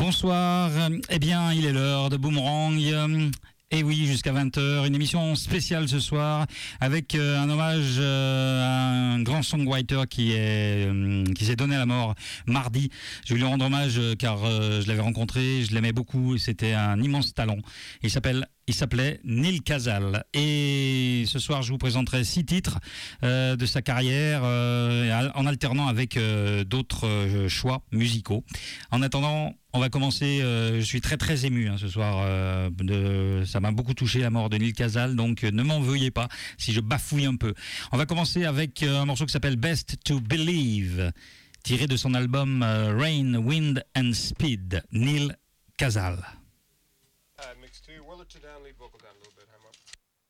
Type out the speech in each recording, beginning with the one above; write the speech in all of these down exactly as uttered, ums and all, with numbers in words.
Bonsoir, eh bien il est l'heure de Boomerang. Et oui, jusqu'à vingt heures, une émission spéciale ce soir avec euh, un hommage euh, à un grand songwriter qui est euh, qui s'est donné à la mort mardi. Je vais lui rendre hommage euh, car euh, je l'avais rencontré, je l'aimais beaucoup, c'était un immense talent. Il s'appelle Il s'appelait Neil Casal. Et ce soir, je vous présenterai six titres euh, de sa carrière euh, en alternant avec euh, d'autres euh, choix musicaux. En attendant, on va commencer. Euh, je suis très très ému hein, ce soir. Euh, de, ça m'a beaucoup touché la mort de Neil Casal, donc euh, ne m'en veuillez pas si je bafouille un peu. On va commencer avec euh, un morceau qui s'appelle Best to Believe, tiré de son album euh, Rain, Wind and Speed. Neil Casal. Uh, mix two, whirl it to down, lead vocal down a little bit, hammer up.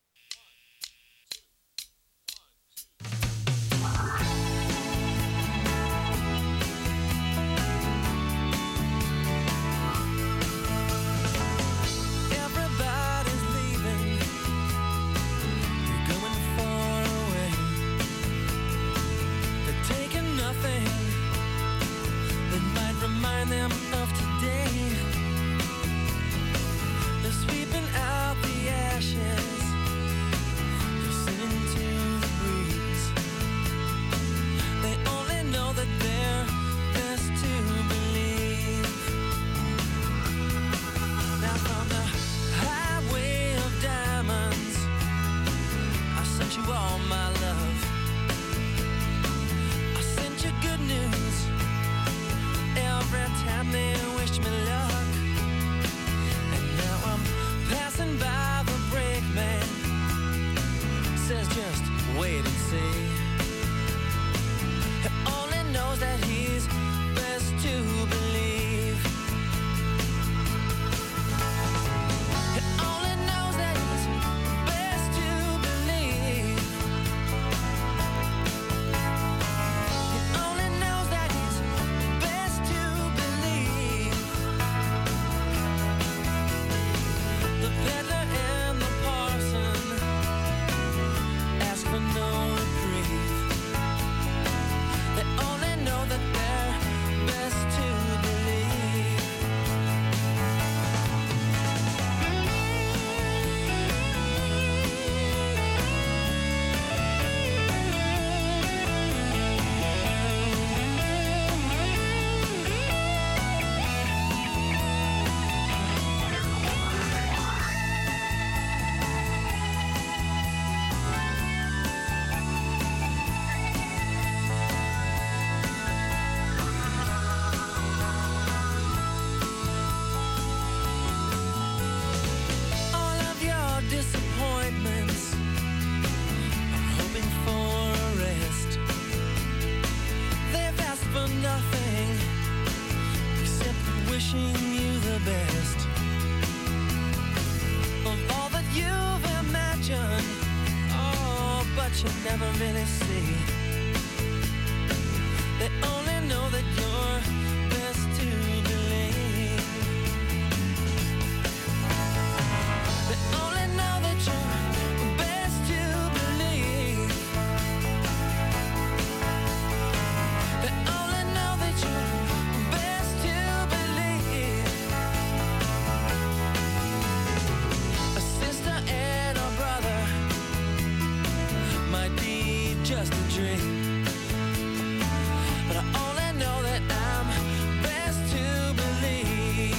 Everybody's leaving, they're going far away, they're taking nothing that might remind them of today. They're sweeping out the ashes, listening to the breeze. They only know that they're best to believe. Now from the highway of diamonds, I sent you all my love. I sent you good news every time they wished me luck. Passing by the brakeman, says just wait and see. He only knows that he's best to believe. He only knows that he's best to believe. He only knows that he's best to believe. The peddler and the parson ask for no reprieve. They only know that they're best to believe. Disappointments are hoping for a rest. They've asked for nothing except wishing you the best. Of all that you've imagined, oh, but you never really see. They only know that you're best to believe. They only know that you're best to believe. They only know that you're best to believe. A sister and a brother might be just a dream, but I only know that I'm best to believe.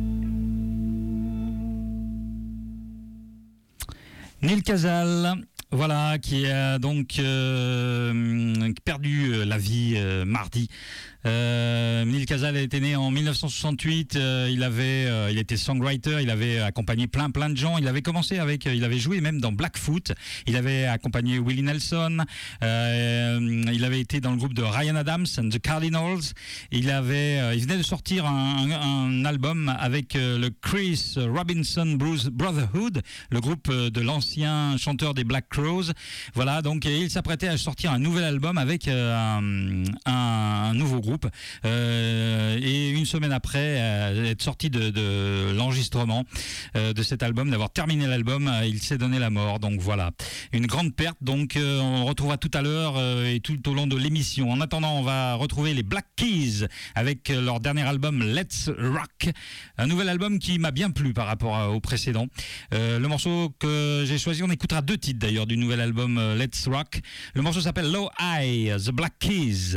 Neil Casal, Voilà, qui a donc euh, perdu la vie euh, mardi. Euh, Neil Casal était né en dix-neuf cent soixante-huit. Euh, il avait, euh, il était songwriter. Il avait accompagné plein, plein de gens. Il avait commencé avec, il avait joué même dans Blackfoot. Il avait accompagné Willie Nelson. Euh, il avait été dans le groupe de Ryan Adams and the Cardinals. Il avait, euh, il venait de sortir un, un, un album avec euh, le Chris Robinson Blues Brotherhood, le groupe de l'ancien chanteur des Black Crowes. Voilà, donc il s'apprêtait à sortir un nouvel album avec euh, un, un, un nouveau groupe. Euh, et une semaine après euh, être sorti de, de l'enregistrement euh, de cet album, d'avoir terminé l'album, euh, il s'est donné la mort. Donc voilà, une grande perte. Donc euh, on retrouvera tout à l'heure euh, et tout au long de l'émission. En attendant, on va retrouver les Black Keys avec euh, leur dernier album Let's Rock, un nouvel album qui m'a bien plu par rapport à, au précédent. Euh, le morceau que j'ai choisi, on écoutera deux titres d'ailleurs du nouvel album euh, Let's Rock. Le morceau s'appelle Low High, The Black Keys.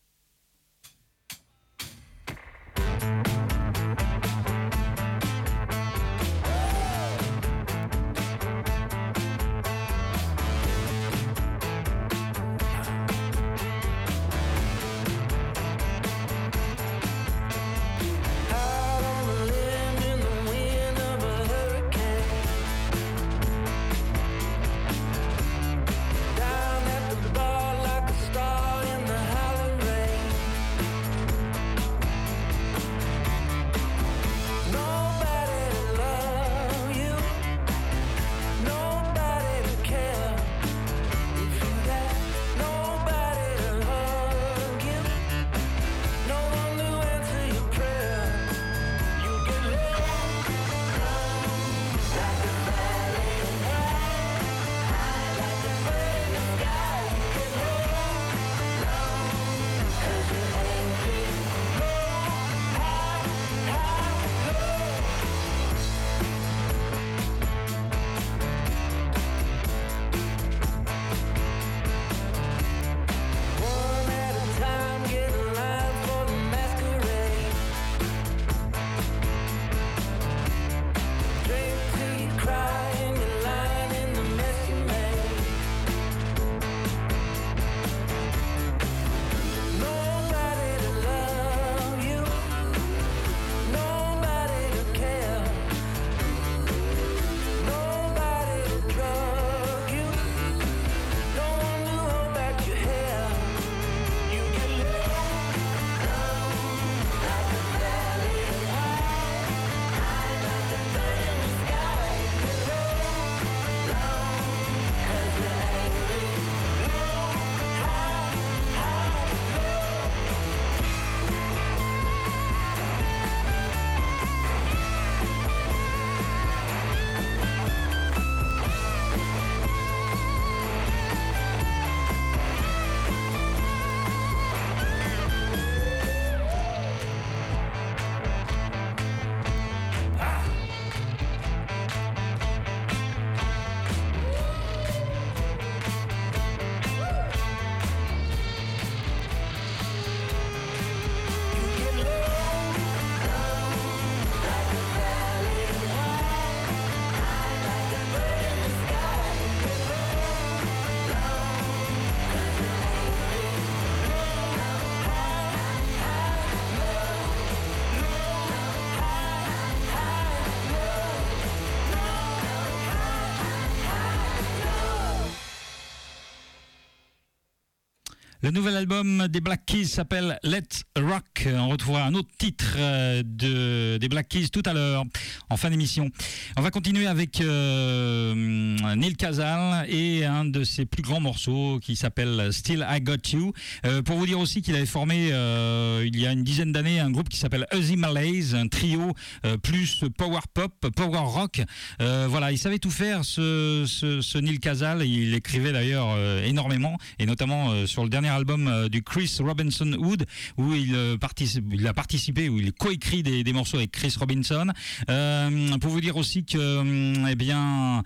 Le nouvel album des Black Keys s'appelle Let's Rock. On retrouvera un autre titre de, des Black Keys tout à l'heure, en fin d'émission. On va continuer avec euh, Neil Casal et un de ses plus grands morceaux qui s'appelle Still I Got You. Euh, pour vous dire aussi qu'il avait formé euh, il y a une dizaine d'années un groupe qui s'appelle Uzi Malays, un trio euh, plus power pop, power rock. Euh, voilà, il savait tout faire, ce, ce, ce Neil Casal. Il écrivait d'ailleurs euh, énormément, et notamment euh, sur le dernier album euh, du Chris Robinson Wood, où il, euh, participe, il a participé, où il coécrit des, des morceaux avec Chris Robinson. Euh, pour vous dire aussi que, eh bien,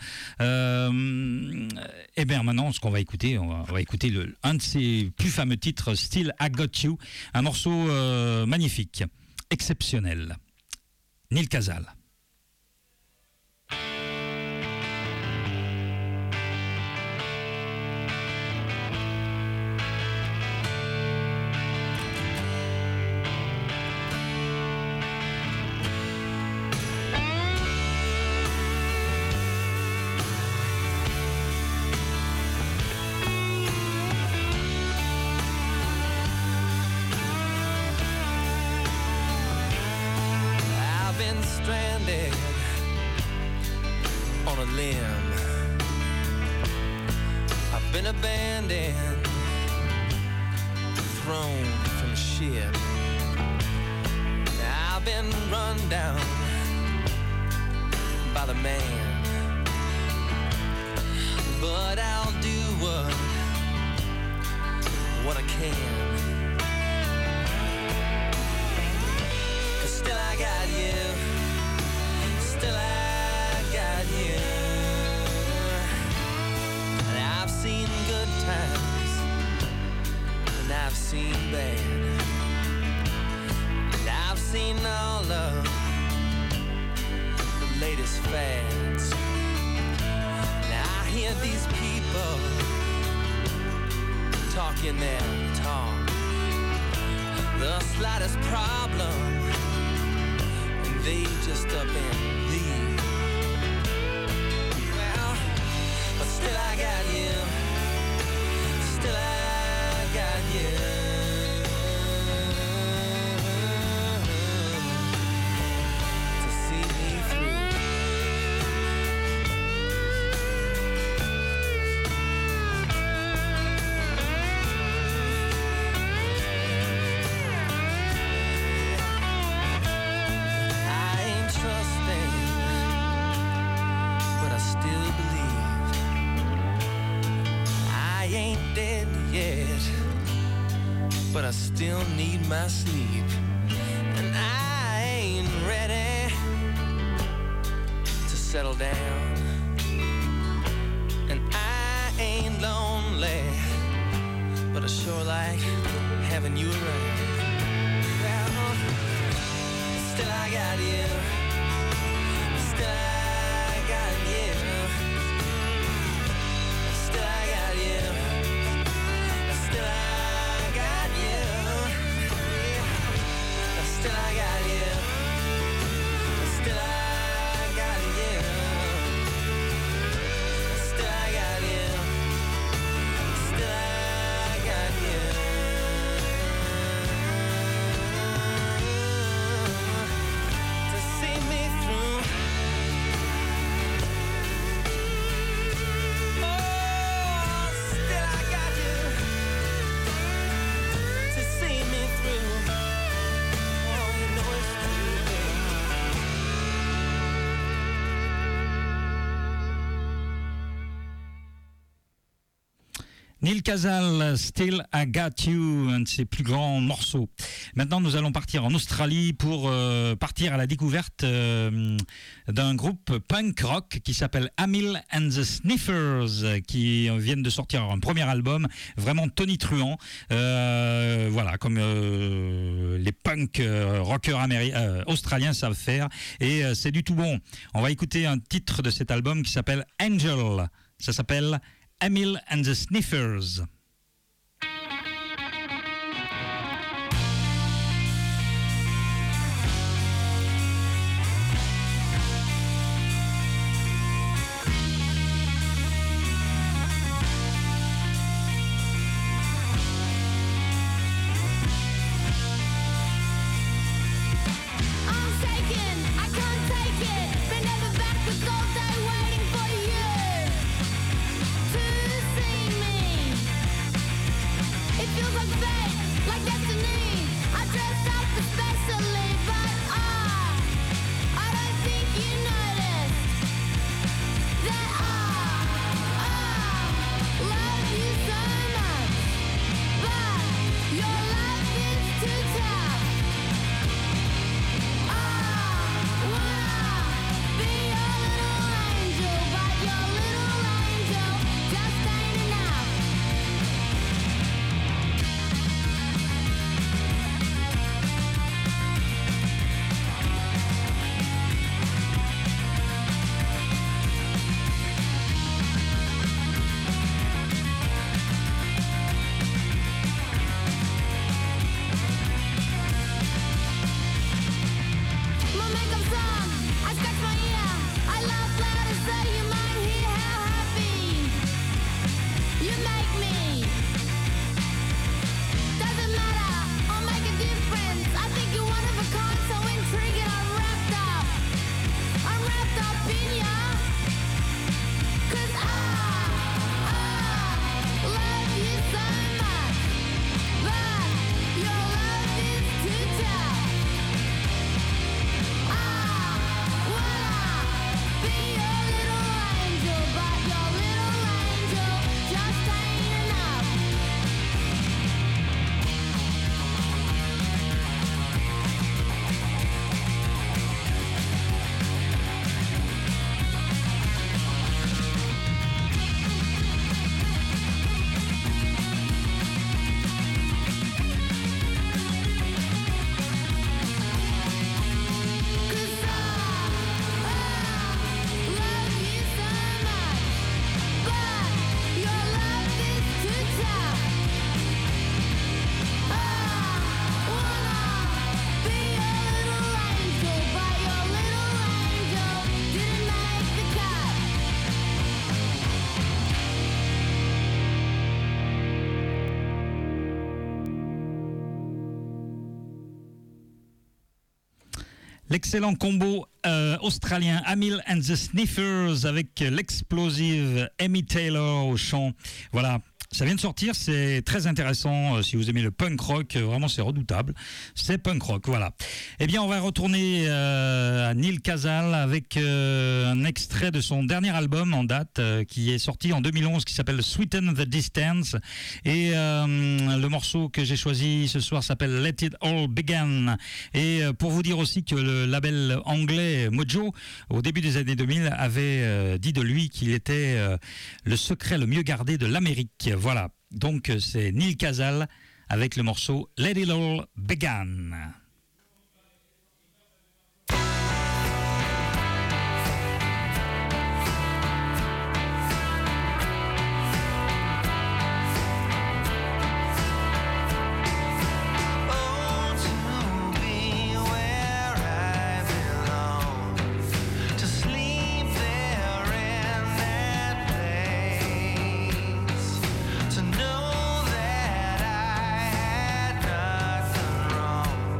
euh, eh bien maintenant, ce qu'on va écouter, on va, on va écouter le, un de ses plus fameux titres, Still I Got You, un morceau euh, magnifique, exceptionnel. Neil Casal. stranded on a limb. I've been abandoned, thrown from a ship. I've been run down by the man, but I'll do what what I can. Still I got you, still I got you. And I've seen good times, and I've seen bad, and I've seen all of the latest fads. And I hear these people talking their talk, the slightest problem they just up and leave. Well, but still I got you, still I got you. To see me through. But I still need my sleep, and I ain't ready to settle down, and I ain't lonely, but I sure like having you around. Well, still I got you, still I got you, still I got you, still I Still I got you, still I got you, still I got you, still I got you. To see me through. Oh, still I got you. To see me through. Neil Casal, Still I Got You, un de ses plus grands morceaux. Maintenant, nous allons partir en Australie pour euh, partir à la découverte euh, d'un groupe punk rock qui s'appelle Amyl and the Sniffers, qui viennent de sortir un premier album vraiment tonitruant. Euh, voilà, comme euh, les punk euh, rockers améri- euh, australiens savent faire. Et euh, c'est du tout bon. On va écouter un titre de cet album qui s'appelle Angel. Ça s'appelle Amyl and the Sniffers. To see me L'excellent combo euh, australien Amil and the Sniffers avec l'explosive Amy Taylor au chant. Voilà. Ça vient de sortir, c'est très intéressant. Euh, si vous aimez le punk rock, euh, vraiment c'est redoutable. C'est punk rock, voilà. Eh bien, on va retourner euh, à Neil Casal avec euh, un extrait de son dernier album en date euh, qui est sorti en deux mille onze, qui s'appelle Sweeten the Distance. Et euh, le morceau que j'ai choisi ce soir s'appelle Let It All Begin. Et euh, pour vous dire aussi que le label anglais Mojo, au début des années deux mille, avait euh, dit de lui qu'il était euh, le secret le mieux gardé de l'Amérique. Voilà, donc c'est Neil Casal avec le morceau Let It All Begin. To know that I had nothing wrong.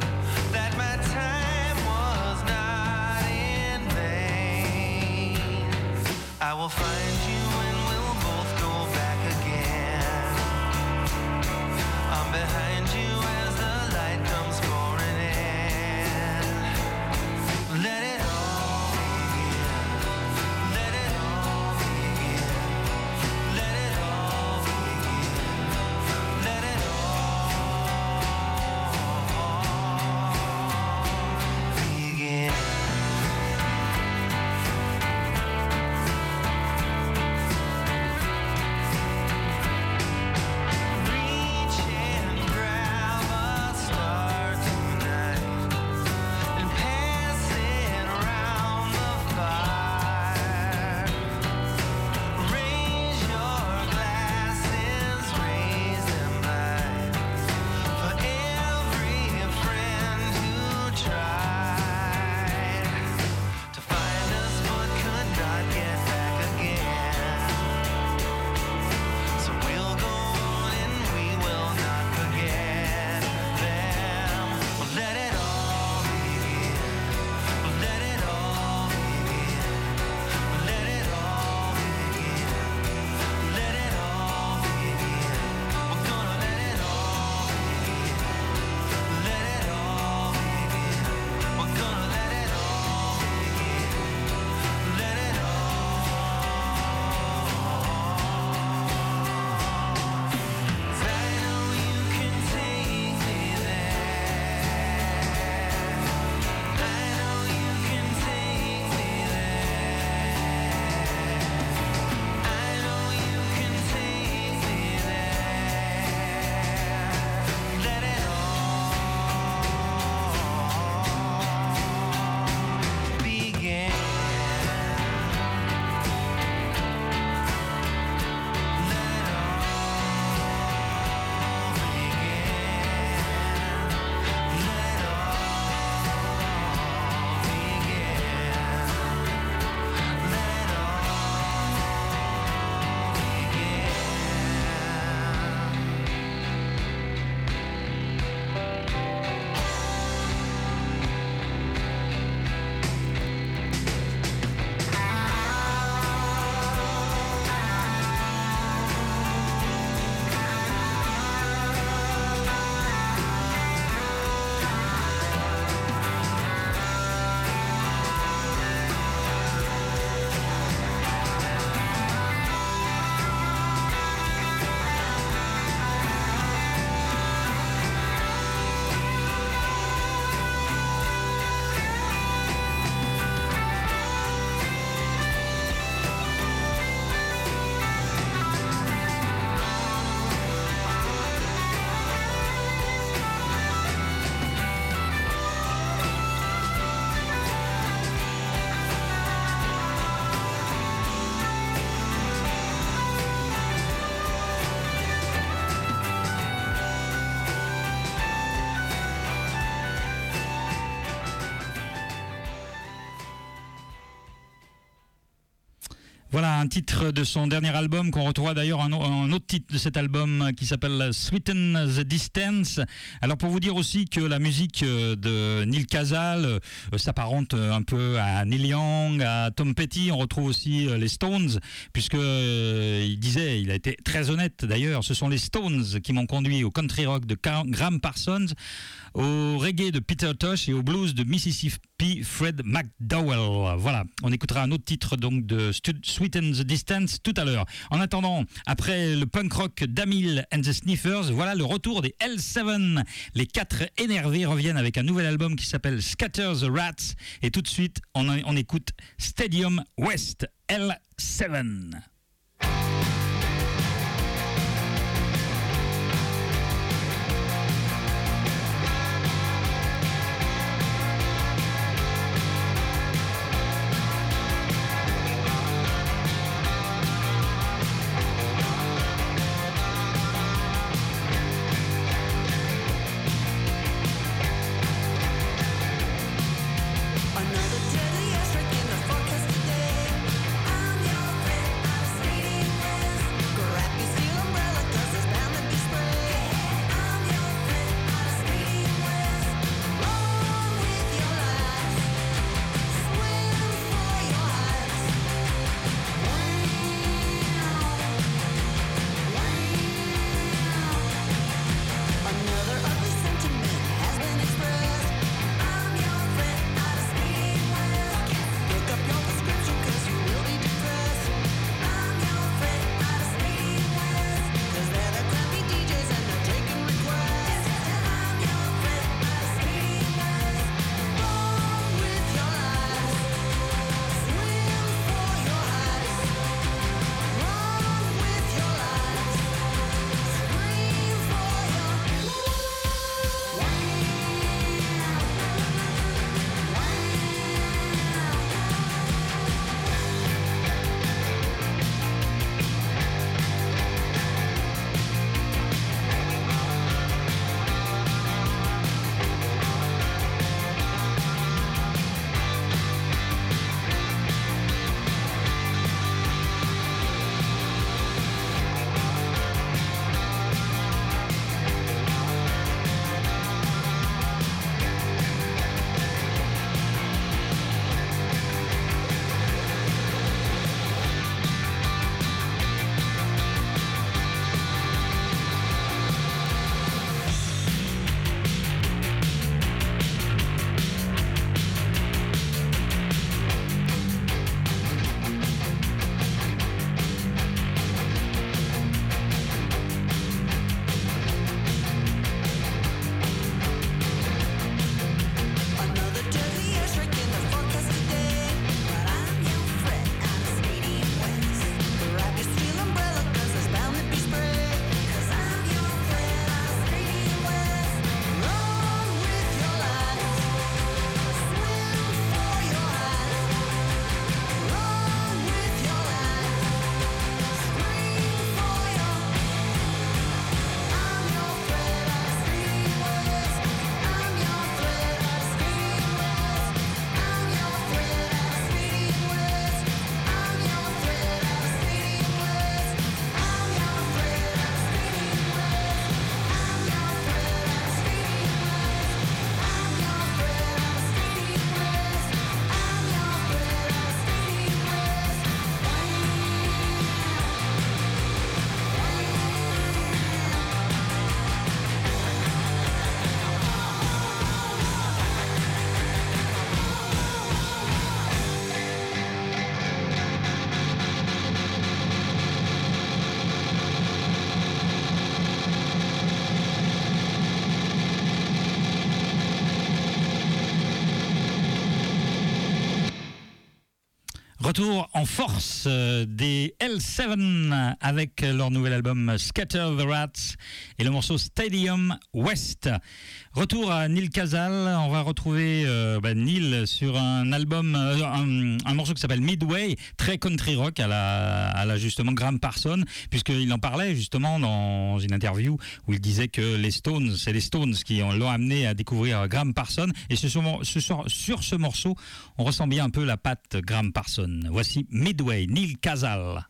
Voilà un titre de son dernier album qu'on retrouve d'ailleurs un, un autre titre de cet album qui s'appelle Sweeten the Distance. Alors pour vous dire aussi que la musique de Neil Casal euh, s'apparente un peu à Neil Young, à Tom Petty. On retrouve aussi les Stones puisque euh, il disait, il a été très honnête d'ailleurs, ce sont les Stones qui m'ont conduit au country rock de Graham Parsons, au reggae de Peter Tosh et au blues de Mississippi Fred McDowell. Voilà, on écoutera un autre titre donc de Sweeten the Distance tout à l'heure. En attendant, après le punk rock d'Amil and the Sniffers, voilà le retour des L sept. Les quatre énervés reviennent avec un nouvel album qui s'appelle Scatter the Rats. Et tout de suite, on, on écoute Stadium West, L sept. Retour en force des L sept avec leur nouvel album Scatter the Rats et le morceau Stadium West. Retour à Neil Casal, on va retrouver euh, bah, Neil sur un album, euh, un, un morceau qui s'appelle Midway, très country rock à la, à la justement Graham Parsons, puisqu'il en parlait justement dans une interview où il disait que les Stones, c'est les Stones qui l'ont amené à découvrir Graham Parsons, et ce, ce, sur, sur ce morceau, on ressent bien un peu la patte Graham Parsons. Voici Midway, Neil Casal.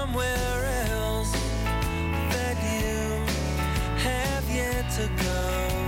To go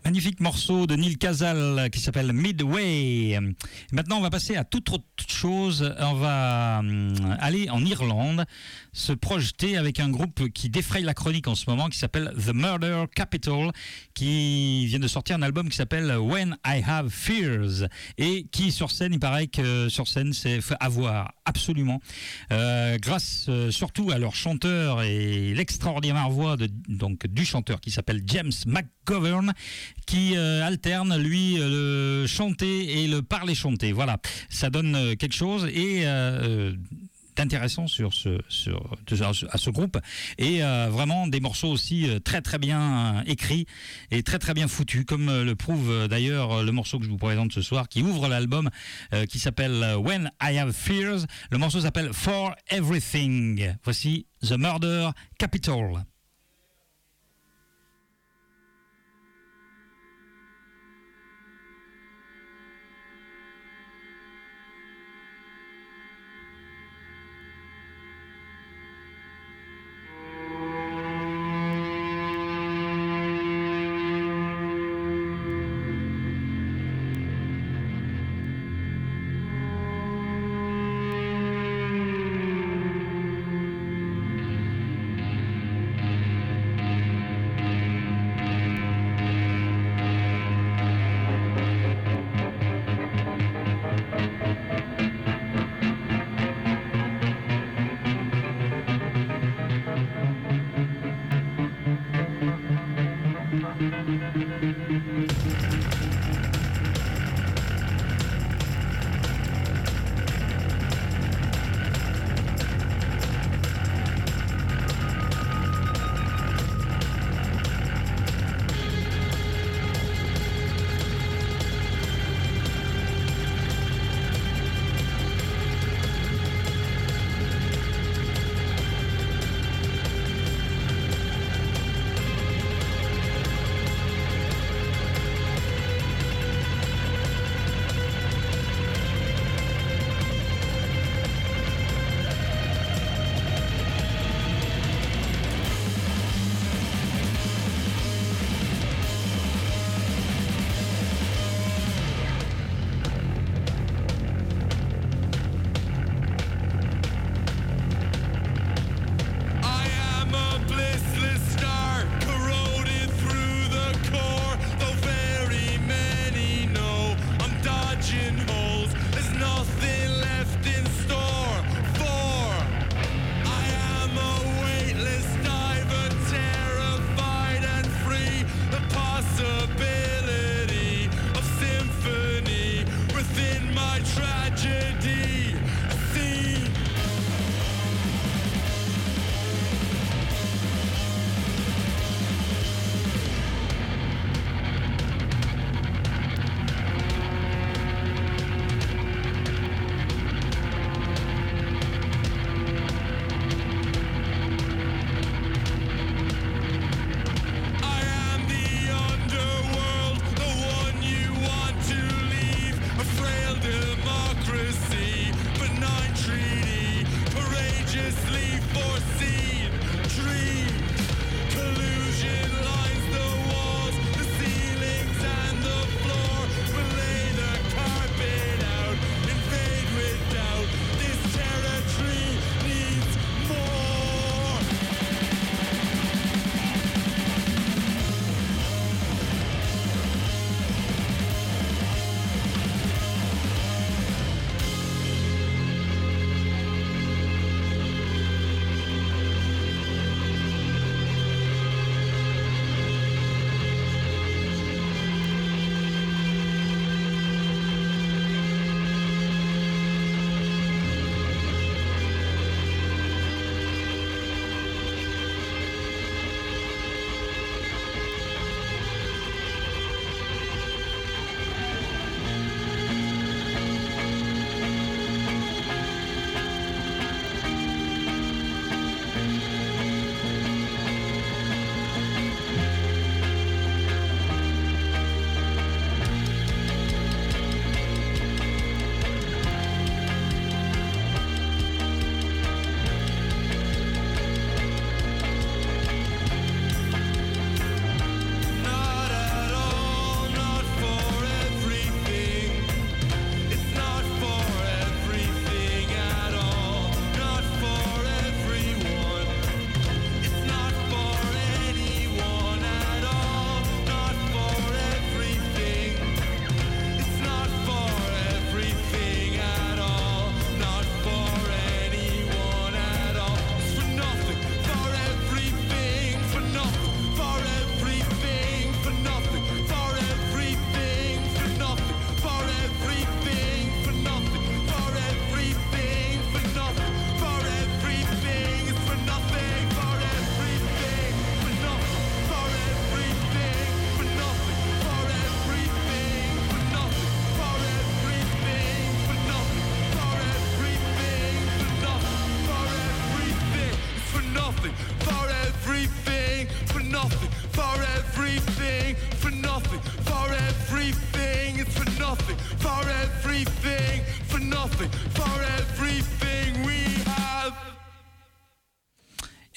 Magnifique morceau de Neil Casal qui s'appelle Midway. Maintenant, on va passer à toute autre chose. On va aller en Irlande, se projeter avec un groupe qui défraye la chronique en ce moment, qui s'appelle The Murder Capital, qui vient de sortir un album qui s'appelle When I Have Fears, et qui sur scène, il paraît que sur scène, c'est à voir absolument, euh, grâce euh, surtout à leur chanteur et l'extraordinaire voix de, donc, du chanteur qui s'appelle James McGovern, qui euh, alterne lui le chanter et le parler chanter. Voilà, ça donne euh, quelque chose et euh, intéressant sur ce, sur, à ce groupe, et euh, vraiment des morceaux aussi euh, très très bien euh, écrits et très très bien foutus, comme euh, le prouve euh, d'ailleurs le morceau que je vous présente ce soir, qui ouvre l'album, euh, qui s'appelle When I Have Fears. Le morceau s'appelle For Everything. Voici The Murder Capital.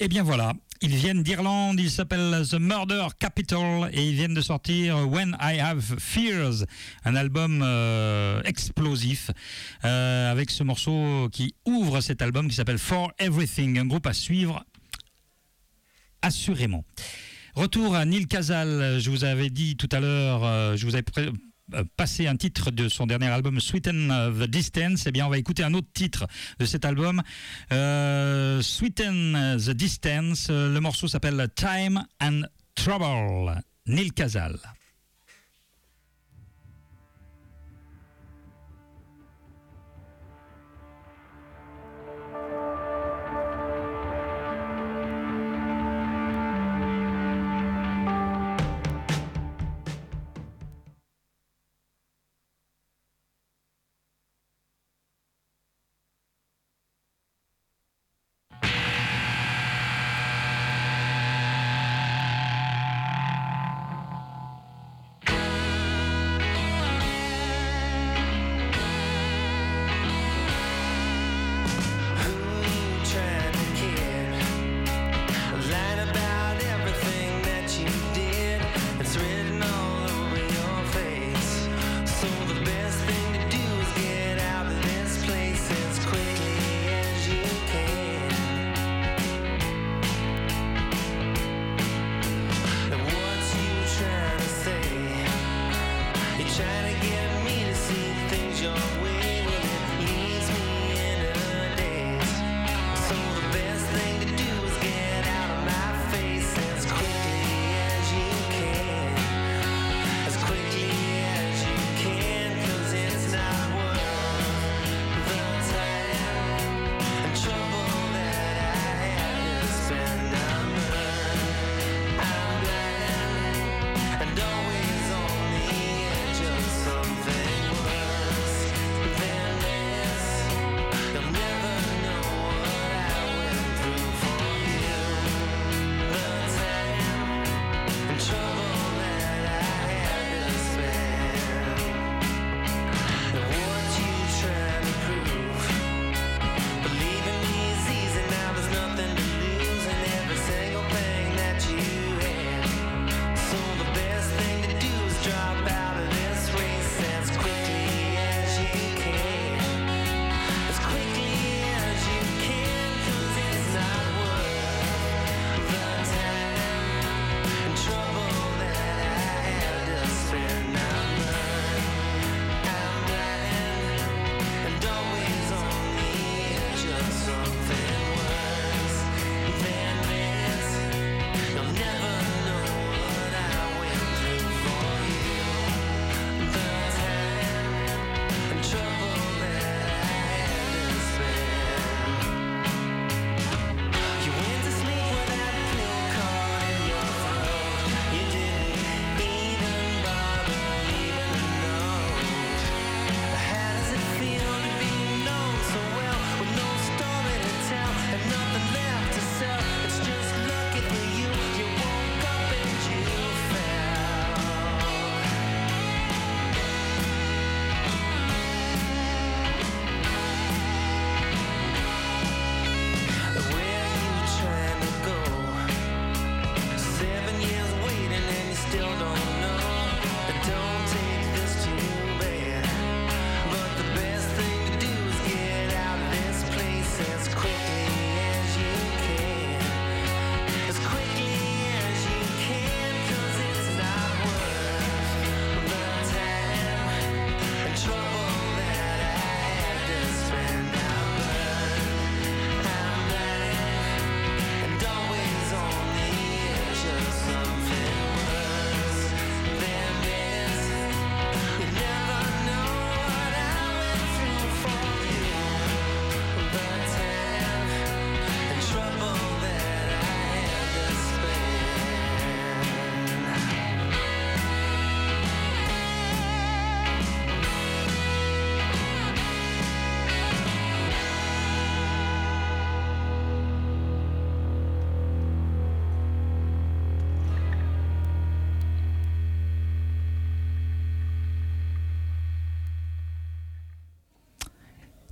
Eh bien voilà, ils viennent d'Irlande, ils s'appellent The Murder Capital et ils viennent de sortir When I Have Fears, un album euh, explosif euh, avec ce morceau qui ouvre cet album qui s'appelle For Everything, un groupe à suivre assurément. Retour à Neil Casal, je vous avais dit tout à l'heure, euh, je vous avais pré- passé un titre de son dernier album Sweeten the Distance. Eh bien on va écouter un autre titre de cet album, euh, Sweeten the Distance. Le morceau s'appelle Time and Trouble. Neil Casal.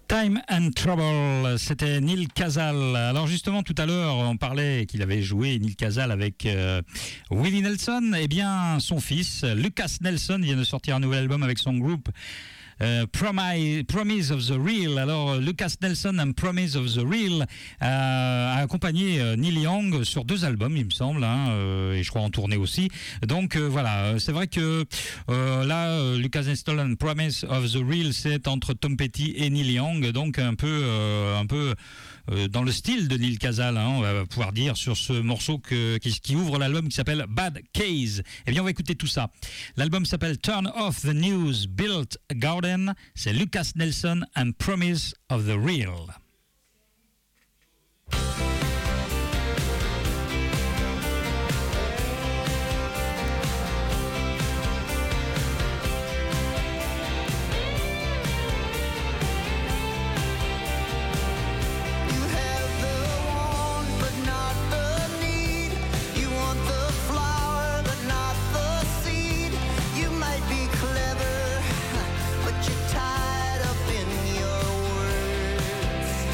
Time and Trouble, c'était Neil Casal. Alors justement, tout à l'heure, on parlait qu'il avait joué Neil Casal avec euh, Willie Nelson. Eh bien, son fils, Lucas Nelson, vient de sortir un nouvel album avec son groupe Euh, Promise, Promise of the Real. Alors Lucas Nelson and Promise of the Real euh, a accompagné euh, Neil Young sur deux albums, il me semble, hein, euh, et je crois en tournée aussi. Donc euh, voilà, c'est vrai que euh, là, euh, Lucas Nelson and Promise of the Real, c'est entre Tom Petty et Neil Young, donc un peu, euh, un peu euh, dans le style de Neil Casal, hein, on va pouvoir dire, sur ce morceau que, qui, qui ouvre l'album qui s'appelle Bad Case. Eh bien, on va écouter tout ça. L'album s'appelle Turn Off the News, Built a Garden. C'est Lucas Nelson and Promise of the Real. Tied up in your words.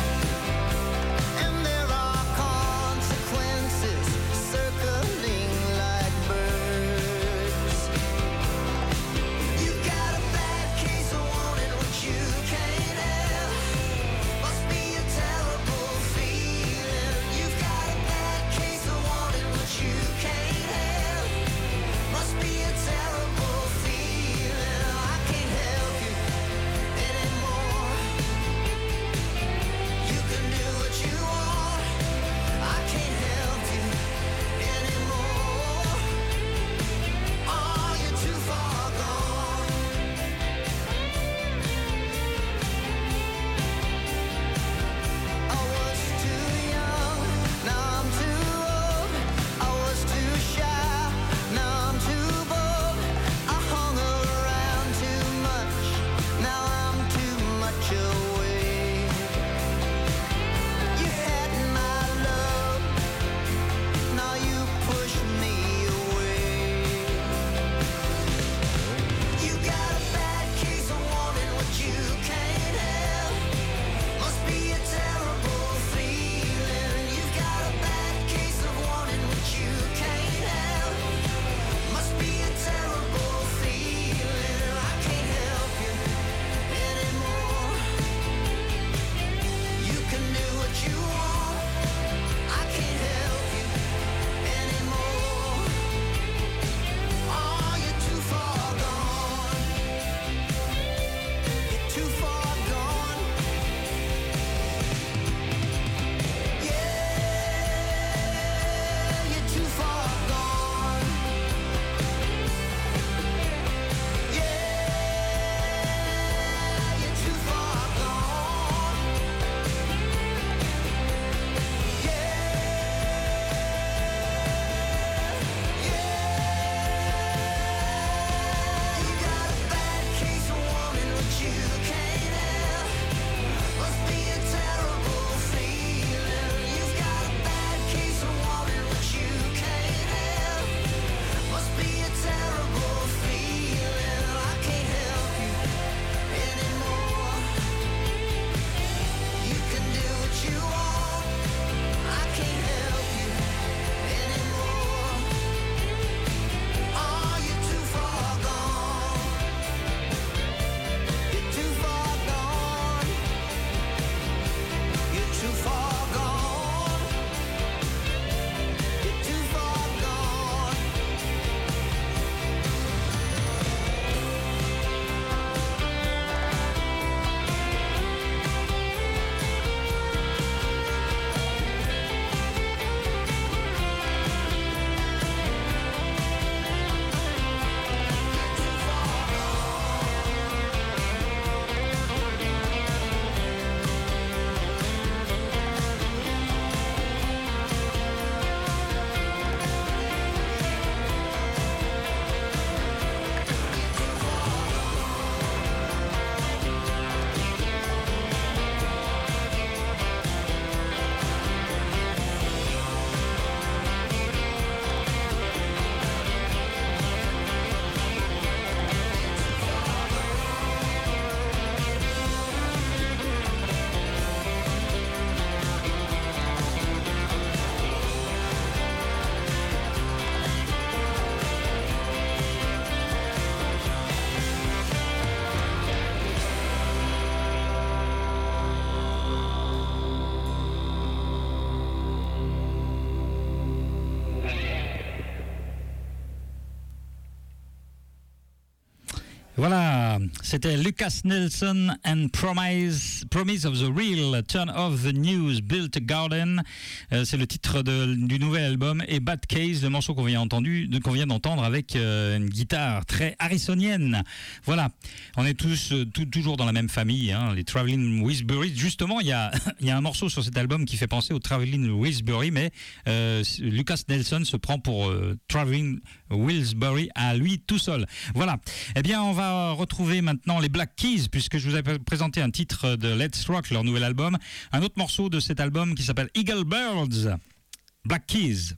Voilà, c'était Lucas Nelson and Promise, Promise of the Real, Turn Off the News, Built a Garden. Euh, c'est le titre de, du nouvel album. Et Bad Case, le morceau qu'on vient, entendu, qu'on vient d'entendre avec euh, une guitare très harrisonienne. Voilà, on est tous euh, tout, toujours dans la même famille, hein, les Traveling Wilburys. Justement, il y a, y a un morceau sur cet album qui fait penser aux Traveling Wilburys, mais euh, Lucas Nelson se prend pour euh, Traveling Wilburys à lui tout seul. Voilà, eh bien on va retrouver maintenant les Black Keys, puisque je vous ai présenté un titre de Let's Rock, leur nouvel album. Un autre morceau de cet album qui s'appelle Eagle Birds, Black Keys.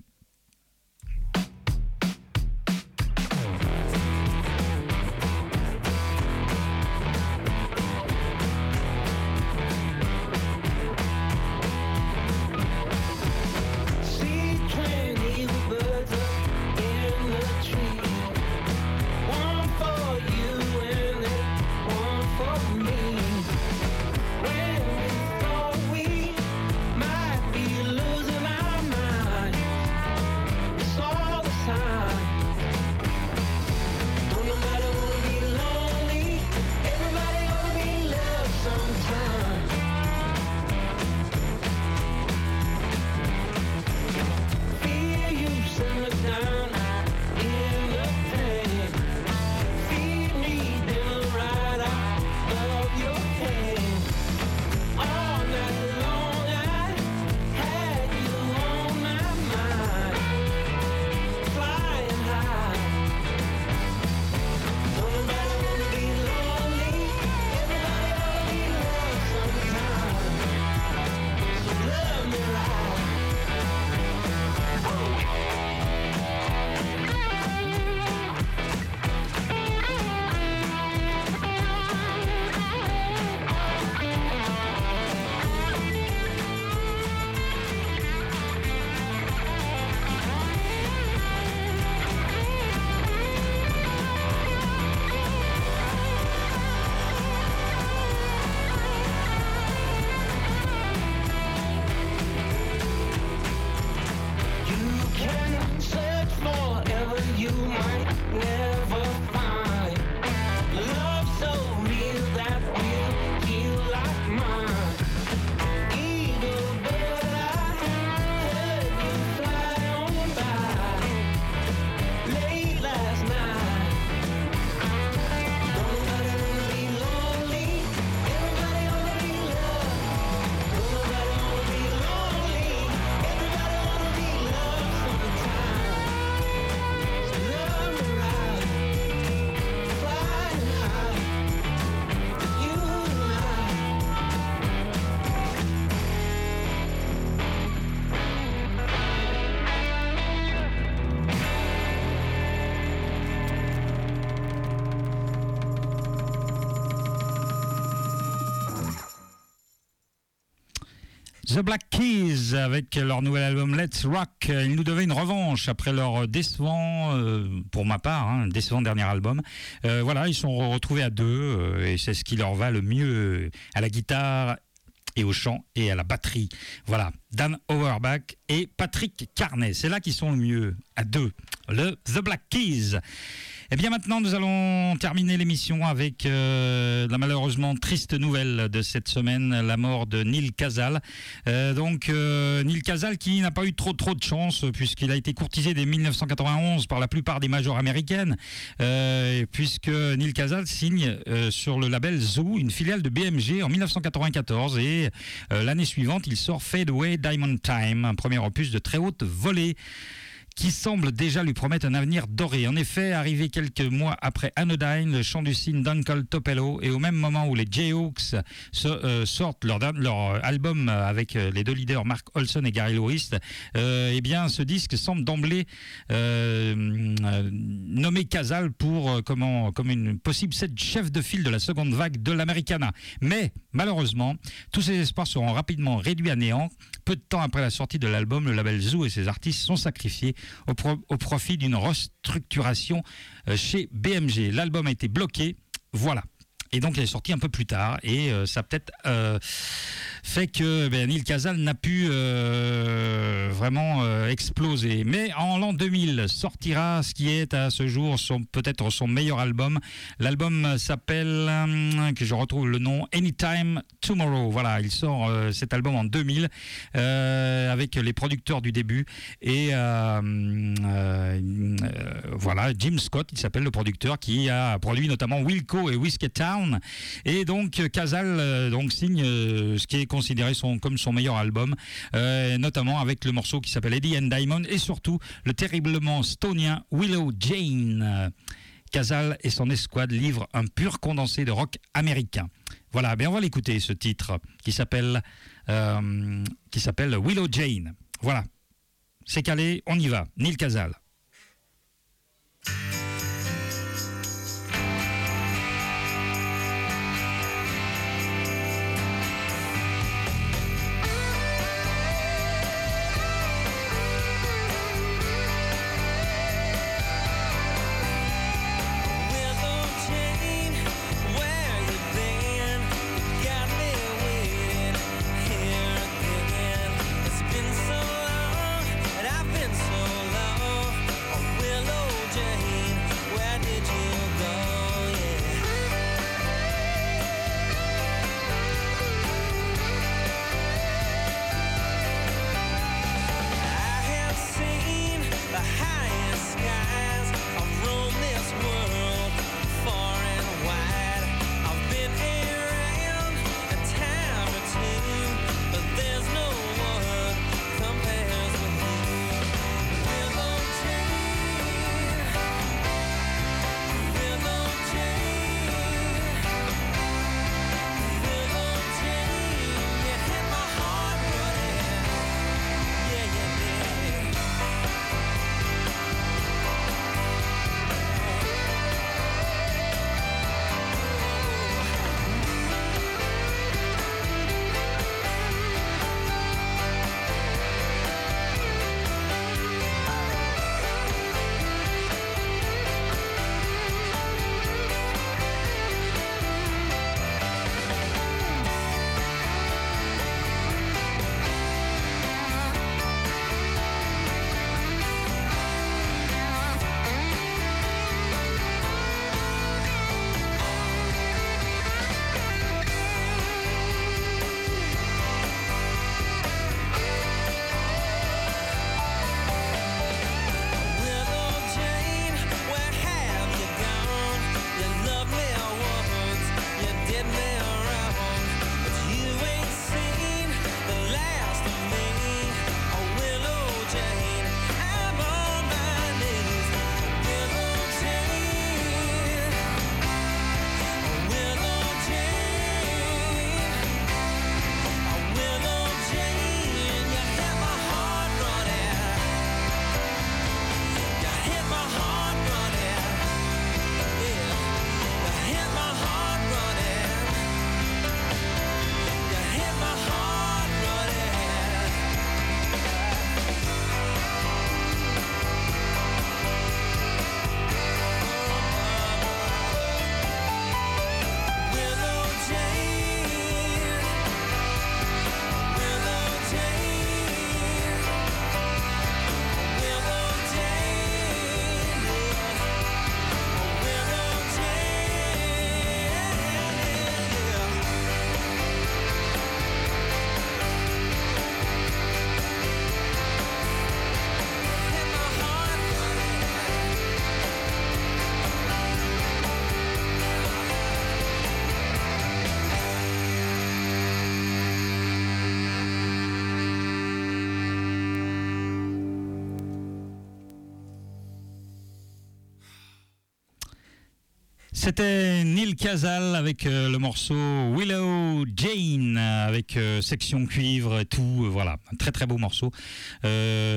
The Black Keys avec leur nouvel album Let's Rock. Ils nous devaient une revanche après leur décevant, euh, pour ma part, hein, décevant dernier album. Euh, voilà, ils sont retrouvés à deux euh, et c'est ce qui leur va le mieux à la guitare et au chant et à la batterie. Voilà, Dan Auerbach et Patrick Carney, c'est là qu'ils sont le mieux, à deux, le The Black Keys. Et bien maintenant, nous allons terminer l'émission avec euh, la malheureusement triste nouvelle de cette semaine, la mort de Neil Casal. Euh, donc euh, Neil Casal qui n'a pas eu trop trop de chance puisqu'il a été courtisé dès mille neuf cent quatre-vingt-onze par la plupart des majors américaines, euh, puisque Neil Casal signe euh, sur le label Zoo, une filiale de B M G en mille neuf cent quatre-vingt-quatorze, et euh, l'année suivante, il sort Fade Away Diamond Time, un premier opus de très haute volée qui semble déjà lui promettre un avenir doré. En effet, arrivé quelques mois après Anodyne, le chant du cygne d'Uncle Tupelo, et au même moment où les Jayhawks so, euh, sortent leur, leur album avec les deux leaders Mark Olson et Gary Lewis, euh, eh bien, ce disque semble d'emblée euh, euh, nommé Casal pour euh, comment, comme une possible chef de file de la seconde vague de l'Americana. Mais malheureusement, tous ces espoirs seront rapidement réduits à néant. Peu de temps après la sortie de l'album, le label Zoo et ses artistes sont sacrifiés Au, pro, au profit d'une restructuration euh, chez B M G. L'album a été bloqué, voilà. Et donc, il est sorti un peu plus tard et euh, ça a peut-être euh, fait que ben, Neil Casal n'a pu euh, vraiment euh, exploser. Mais en l'an deux mille sortira ce qui est à ce jour son, peut-être son meilleur album. L'album s'appelle, euh, que je retrouve le nom, Anytime Tomorrow. Voilà, il sort euh, cet album en deux mille euh, avec les producteurs du début et euh, euh, euh, voilà, Jim Scott, il s'appelle le producteur, qui a produit notamment Wilco et Whiskey Town. Et donc Casal euh, donc signe euh, ce qui est considéré son, comme son meilleur album, euh, notamment avec le morceau qui s'appelle Eddie and Diamond et surtout le terriblement stonien Willow Jane. Casal et son escouade livrent un pur condensé de rock américain. Voilà, bien on va l'écouter, ce titre qui s'appelle euh, qui s'appelle Willow Jane. Voilà, c'est calé, on y va. Neil Casal. C'était Neil Casal avec euh, le morceau Willow Jane avec euh, section cuivre et tout, euh, voilà, un très très beau morceau. Euh,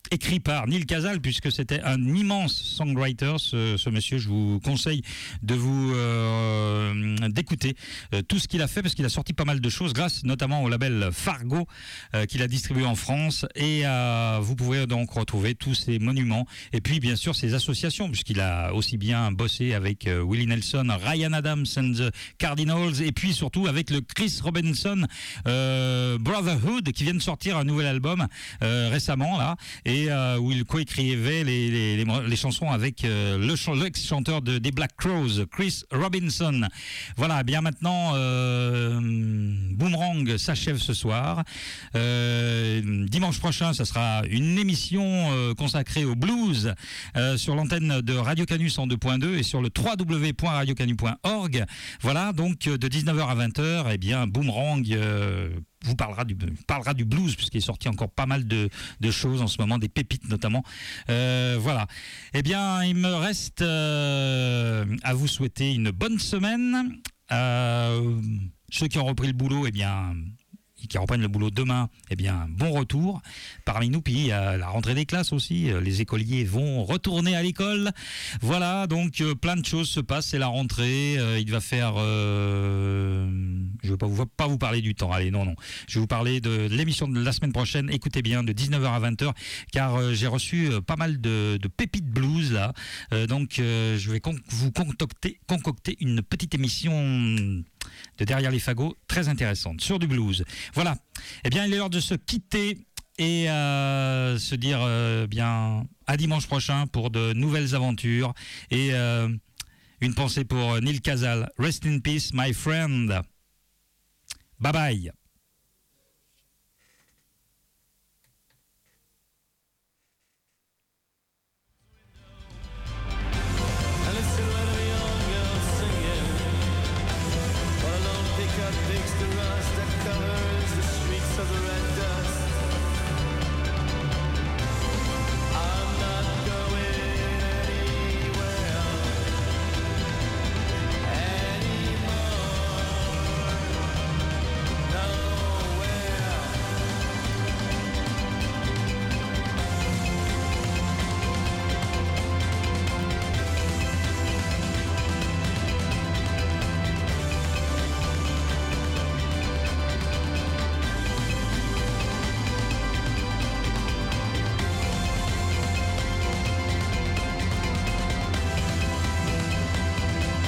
écrit par Neil Casal, puisque c'était un immense songwriter, ce, ce monsieur. Je vous conseille de vous euh, d'écouter euh, tout ce qu'il a fait, parce qu'il a sorti pas mal de choses, grâce notamment au label Fargo, euh, qu'il a distribué en France. Et euh, vous pouvez donc retrouver tous ces monuments, et puis bien sûr ses associations, puisqu'il a aussi bien bossé avec euh, Willie Nelson, Ryan Adams and the Cardinals, et puis surtout avec le Chris Robinson euh, Brotherhood, qui vient de sortir un nouvel album euh, récemment là, et euh, où il coécrivait les, les, les, les chansons avec euh, le l'ex-chanteur de, des Black Crowes, Chris Robinson. Voilà, bien maintenant, euh, Boomerang s'achève ce soir. Euh, dimanche prochain, ça sera une émission euh, consacrée au blues euh, sur l'antenne de Radio Canu cent deux point deux et sur le w w w point radio canu point org. Voilà, donc de dix-neuf heures à vingt heures, eh bien, Boomerang euh, vous parlera du, parlera du blues, puisqu'il est sorti encore pas mal de, de choses en ce moment, des pépites notamment. Euh, voilà. Eh bien, il me reste euh, à vous souhaiter une bonne semaine. Euh, ceux qui ont repris le boulot, eh bien, qui reprennent le boulot demain, eh bien, bon retour parmi nous. Puis il y a la rentrée des classes aussi, les écoliers vont retourner à l'école. Voilà, donc euh, plein de choses se passent, c'est la rentrée, euh, il va faire... Euh, je ne vais pas vous, pas vous parler du temps, allez, non, non. Je vais vous parler de, de l'émission de la semaine prochaine, écoutez bien, de dix-neuf heures à vingt heures, car euh, j'ai reçu euh, pas mal de, de pépites blues, là. Euh, donc, euh, je vais con- vous concocter, concocter une petite émission... de Derrière les fagots, très intéressante, sur du blues. Voilà, eh bien il est l'heure de se quitter et euh, se dire euh, bien à dimanche prochain pour de nouvelles aventures. Et euh, une pensée pour Neil Casal. Rest in peace, my friend. Bye bye.